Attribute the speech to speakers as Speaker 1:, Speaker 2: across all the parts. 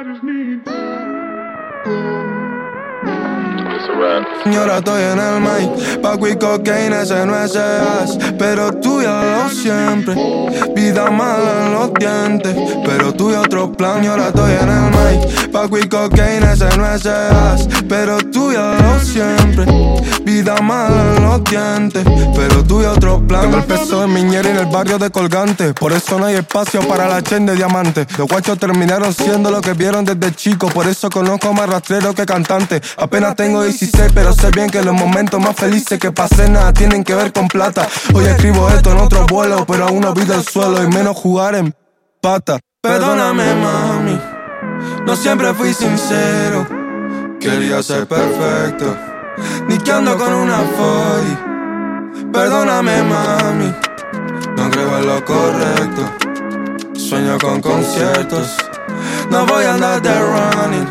Speaker 1: Y ahora estoy en el mic, Paco y cocaína, ese no es as, pero tuya lo siempre. Vida mala en los dientes, pero tuyo otro plan. Y ahora estoy en el mic, Paco y cocaína, ese no es as, pero tuya lo siempre. Vida mala en los dientes, pero tuyo otro plan. Tengo el peso de Miñera y en el barrio de Colgante, por eso no hay espacio para la chain de diamante. Los guachos terminaron siendo lo que vieron desde chico, por eso conozco más rastrero que cantante. Apenas tengo 16, pero sé bien que los momentos más felices que pasé nada tienen que ver con plata. Hoy escribo esto en otro vuelo, pero aún no vi del suelo y menos jugar en pata. Perdóname, mami, no siempre fui sincero. Quería ser perfecto, ni que ando con una 40. Perdóname, mami, no creo en lo correcto. Sueño con conciertos, no voy a andar de running.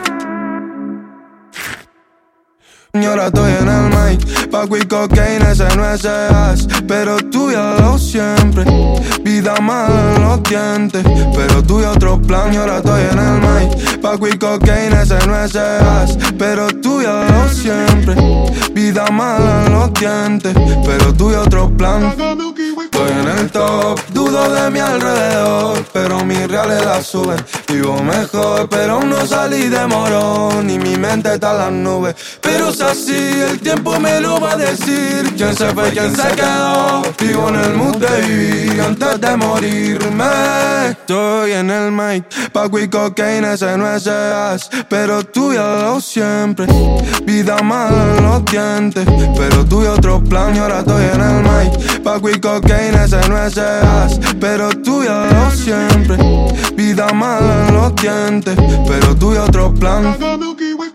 Speaker 1: Y ahora estoy en el mic, Paco y cocaína, ese no es as, pero tuya lo siempre. Vida mala en los dientes, pero tuyo otro plan. Y ahora estoy en el mic, Paco y cocaína, ese no es as, pero tuya lo siempre. Vida mala en los dientes, pero tuyo otro plan. Estoy en el top, dudo de mi alrededor, pero mi realidad sube. Vivo mejor, pero aún no salí de morón y mi mente está en las nubes. Pero es así, el tiempo me lo va a decir. Quién se fue, quién se quedó. Vivo en el mood de vivir antes de morirme. Estoy en el mic, Paco y cocaína, ese no es as, pero tuya lo siempre. Vida mala en los dientes, pero tuyo otro plan. Y ahora estoy en el mic, Paco y cocaína, ese no es as, pero tuya lo siempre. Vida mala en los dientes, pero tuyo otro plan.